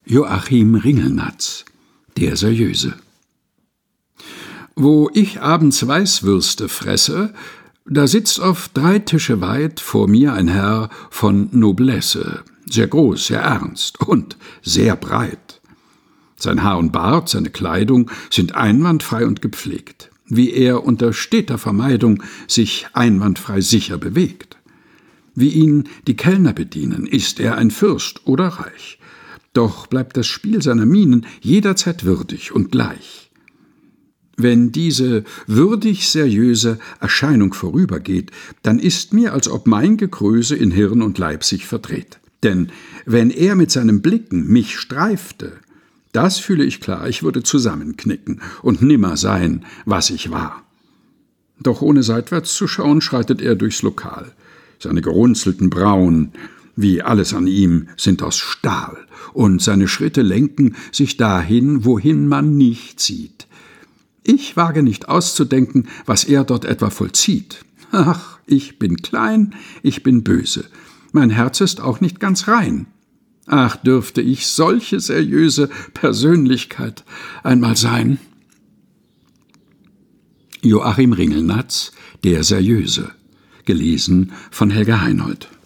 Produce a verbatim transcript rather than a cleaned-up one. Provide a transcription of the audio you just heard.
Joachim Ringelnatz, der Seriöse. Wo ich abends Weißwürste fresse, da sitzt auf drei Tische weit vor mir ein Herr von Noblesse, sehr groß, sehr ernst und sehr breit. Sein Haar und Bart, seine Kleidung sind einwandfrei und gepflegt, wie er unter steter Vermeidung sich einwandfrei sicher bewegt. Wie ihn die Kellner bedienen, ist er ein Fürst oder reich. Doch bleibt das Spiel seiner Mienen jederzeit würdig und gleich. Wenn diese würdig-seriöse Erscheinung vorübergeht, dann ist mir, als ob mein Gekröse in Hirn und Leib sich verdreht. Denn wenn er mit seinen Blicken mich streifte, das fühle ich klar, ich würde zusammenknicken und nimmer sein, was ich war. Doch ohne seitwärts zu schauen, schreitet er durchs Lokal. Seine gerunzelten Brauen, wie alles an ihm, sind aus Stahl, und seine Schritte lenken sich dahin, wohin man nicht sieht. Ich wage nicht auszudenken, was er dort etwa vollzieht. Ach, ich bin klein, ich bin böse. Mein Herz ist auch nicht ganz rein. Ach, dürfte ich solche seriöse Persönlichkeit einmal sein. Joachim Ringelnatz, der Seriöse. Gelesen von Helga Heinold.